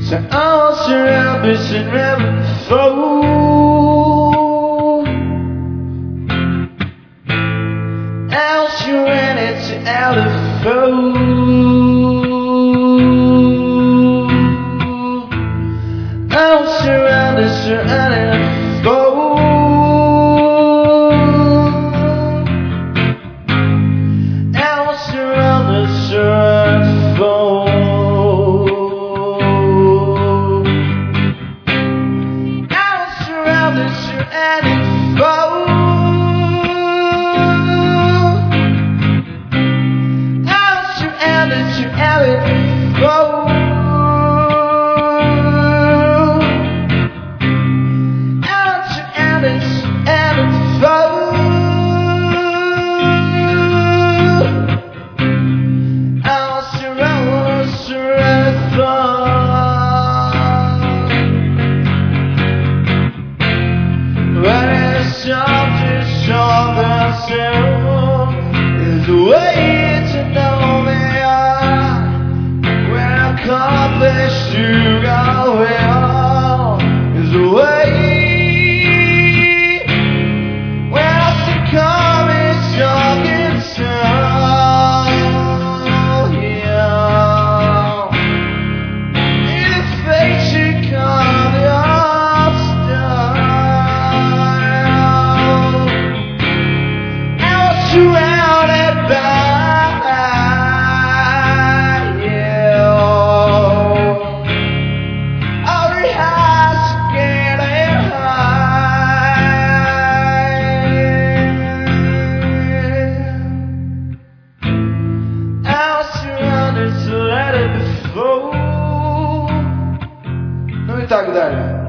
So all surrounded and never fall. I'll surround it out of fold. I'll surround it fold. I'll surround it fold. Is the way to know they are. When accomplished to go on is the way. When I succumb it's young and strong. Yeah. If fate should come your star, surrounded by you. All the highs getting high. I'm surrounded to let it be full. Let me talk about it.